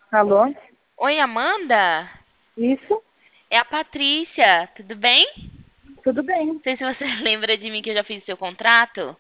Alô? Oi, Amanda? Isso? É a Patrícia, tudo bem? Tudo bem. Não sei se você lembra de mim que eu já fiz seu contrato.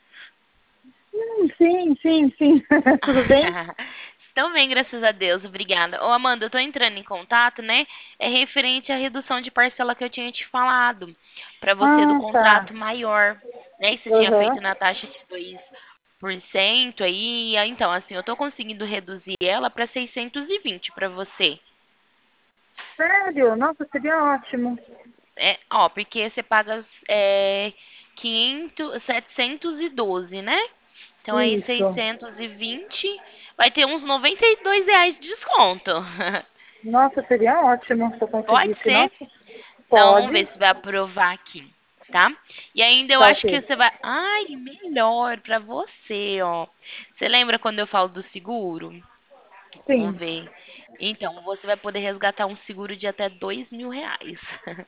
Sim. Tudo bem? Estão bem, graças a Deus, obrigada. Ô, Amanda, eu tô entrando em contato, né? É referente à redução de parcela que eu tinha te falado para você do Ah, tá. contrato maior, né? Que você tinha Uhum. feito na taxa de 2% aí. Então, assim, eu tô conseguindo reduzir ela para 620 para você. Sério? Nossa, seria ótimo. É, ó, porque você paga 500, 712, né? Então aí Isso. 620 vai ter uns R$ 92 de desconto. Nossa, seria ótimo se eu Pode conseguisse. ser? Nossa, Então vamos pode. ver se vai aprovar aqui, tá? E ainda eu Tá acho ok. que você vai. Ai, melhor pra você, ó. Você lembra quando eu falo do seguro? Vamos Sim. ver. Então, você vai poder resgatar um seguro de até R$ 2.000.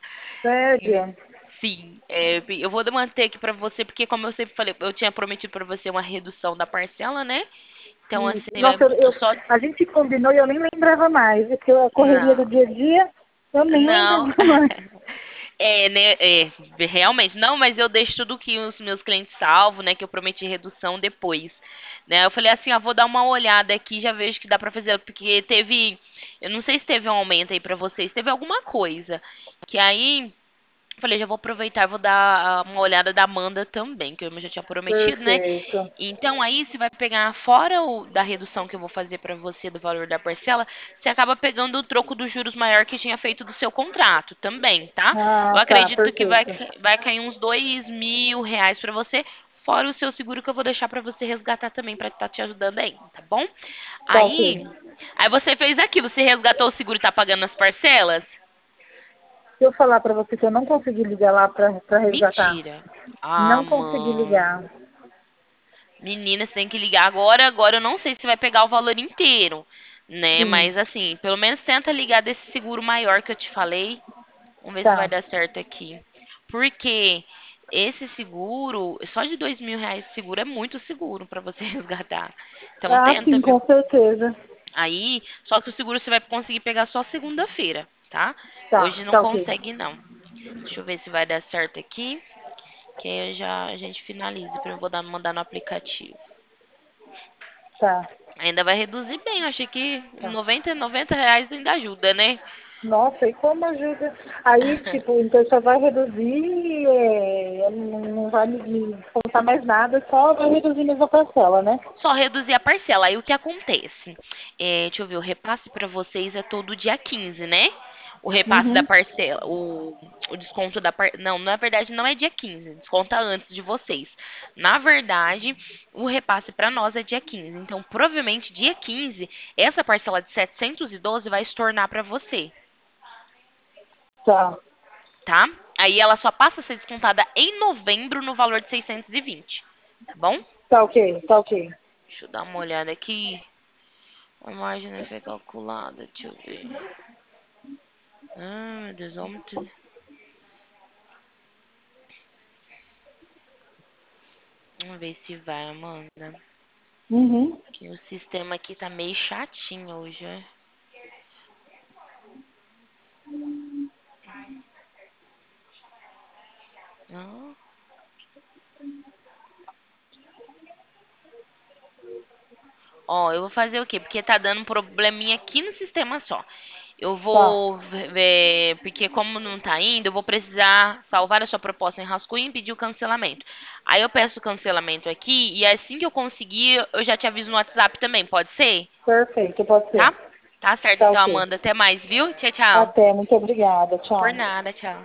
Sério? Sim, eu vou manter aqui pra você, porque como eu sempre falei, eu tinha prometido pra você uma redução da parcela, né? Então, Isso. assim, Nossa, só. a gente combinou e eu nem lembrava mais. Porque a correria do Não, dia a dia, eu nem lembrava não. mais. Né, realmente, não, mas eu deixo tudo que os meus clientes salvo, né? Que eu prometi redução depois, né? Eu falei assim, vou dar uma olhada aqui, já vejo que dá pra fazer, porque eu não sei se teve um aumento aí pra vocês, teve alguma coisa, que aí falei, já vou aproveitar, vou dar uma olhada da Amanda também, que eu já tinha prometido, né? Perfeito. Então aí você vai pegar fora da redução que eu vou fazer pra você do valor da parcela, você acaba pegando o troco dos juros maior que tinha feito do seu contrato também, tá? Eu Ah, tá. acredito que vai, Perfeito. vai cair uns R$ 2.000 pra você, fora o seu seguro que eu vou deixar pra você resgatar também pra estar te ajudando aí, tá bom? Tá ok. Aí você fez aquilo, você resgatou o seguro e tá pagando as parcelas? Se eu falar pra você que eu não consegui ligar lá pra resgatar, Mentira. Ah, não consegui ligar. mano. Menina, você tem que ligar agora. Agora eu não sei se vai pegar o valor inteiro, né? Sim, Mas assim, pelo menos tenta ligar desse seguro maior que eu te falei. Vamos ver se vai tá. dar certo aqui. Porque esse seguro, só de R$ 2.000 de seguro é muito seguro pra você resgatar. Então Ah, tenta, sim, viu? com certeza. Aí, só que o seguro você vai conseguir pegar só segunda-feira, tá? Tá, Hoje não tá ok. consegue, não. Deixa eu ver se vai dar certo aqui. Que aí a gente finaliza. Pra eu vou mandar no aplicativo. Tá, Ainda vai reduzir bem. Eu achei que tá. R$ 90 ainda ajuda, né? Nossa, e como ajuda? Aí, tipo, então só vai reduzir, não vai me contar mais nada, só vai reduzir mesmo a parcela, né? Só reduzir a parcela. Aí o que acontece? Deixa eu ver, o repasse para vocês é todo dia 15, né? O repasse da Uhum. parcela, o desconto da parcela. Não, na verdade não é dia 15, desconta antes de vocês. Na verdade, o repasse para nós é dia 15. Então, provavelmente dia 15, essa parcela de 712 vai se tornar para você, Tá, tá? Aí ela só passa a ser descontada em novembro no valor de 620, tá bom? tá ok, tá ok. Deixa eu dar uma olhada aqui. A margem não foi calculada, deixa eu ver. Ah, meu Deus, vamos ver se vai, Amanda. Uhum. Que o sistema aqui tá meio chatinho hoje, é? Ah. Ó, eu vou fazer o quê? Porque tá dando um probleminha aqui no sistema só. Eu Tá, vou ver, porque como não tá indo, eu vou precisar salvar a sua proposta em rascunho e pedir o cancelamento. Aí eu peço o cancelamento aqui e assim que eu conseguir, eu já te aviso no WhatsApp também, pode ser? perfeito, pode ser. Tá? Tá certo Tá então, ok. Amanda. Até mais, viu? Tchau, tchau. Até, muito obrigada, Por tchau. nada, tchau.